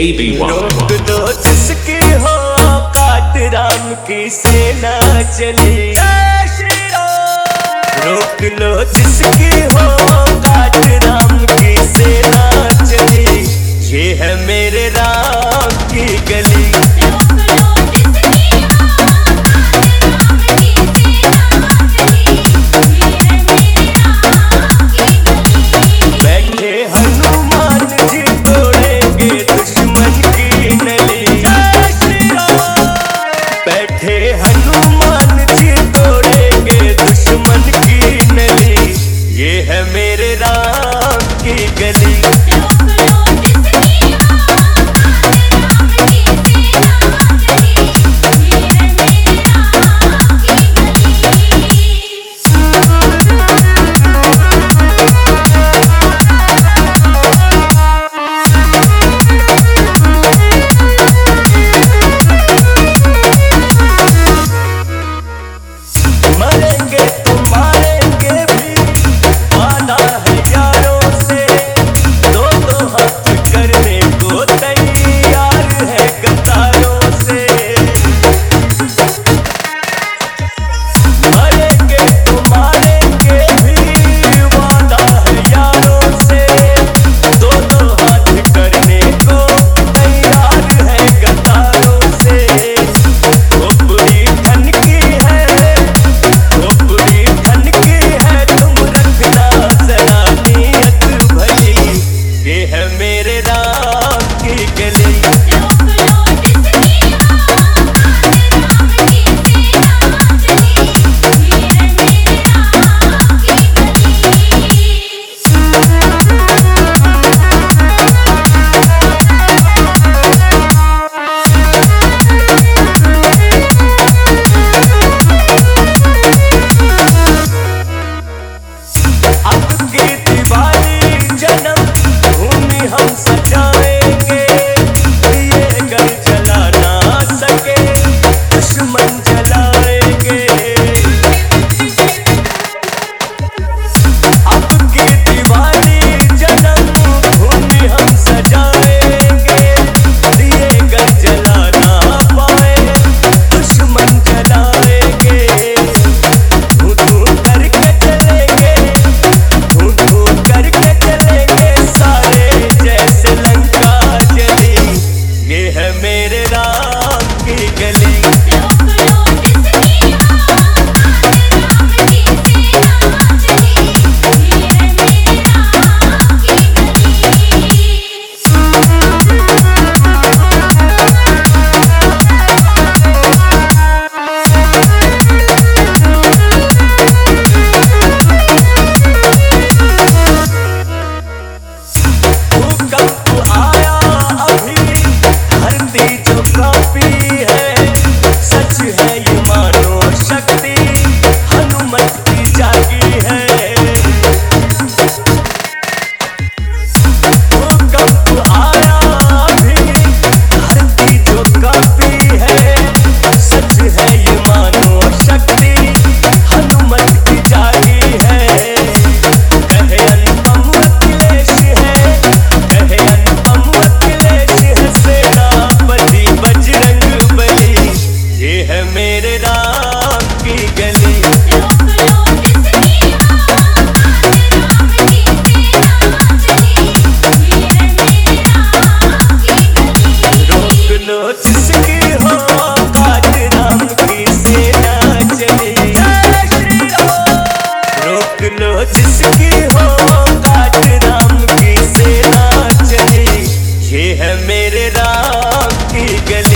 रोक दो जिसकी हो काट राम की सेना चली। रोक लो जिसकी हो काट राम की सेना चली। ये है मेरे राम की गली। बैठे हनुमान जी तोड़ेंगे दुश्मन की नली। बैठे हनुमान जी तोड़ेंगे दुश्मन की नली। ये है मेरे राम की गली। मरेंगे तो मारेंगे भी वादा है यारों से। दो दो हाथ करने को तैयार है कतारों से। मरेंगे तो मारेंगे भी वादा है यारों से। दो दो हाथ करने को तैयार है कतारों से। खोपड़ी ठनकी है, खोपड़ी ठनकी है, तुम रखना जरा नीयत भली। ये है मेरे राम की गली। अब की दिवाली जन्म भूमि हम सजाएंगे। ये घर जला ना सके दुश्मन जलाएंगे। अब की दिवाली जन्म भूमि हम सजाएंगे। ये घर जला ना पाए दुश्मन जलाएंगे। धू धू करके चलेंगे, धू धू करके चलेंगे सारे जैसे लंका जली। ये है मेरे राम की गली। भूकंप आया अभी, धरती जो कांपी है। सच है ये मानो शक्ति हनुमत की जागी है। भूकंप आया अभी, धरती जो कांपी है। सच है ये मानो शक्ति हनुमत की जागी है। कहे अनुपम अखिलेश है, कहे अनुपम अखिलेश है, सेनापति बजरंग बली। ये है मेरे राम की गली। रोक लो जिसकी हो काट राम की सेना चली। रोक लो जिसकी हो काट राम की सेना चली। ये है मेरे राम की गली।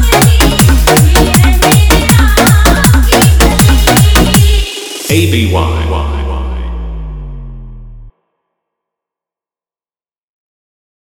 ABY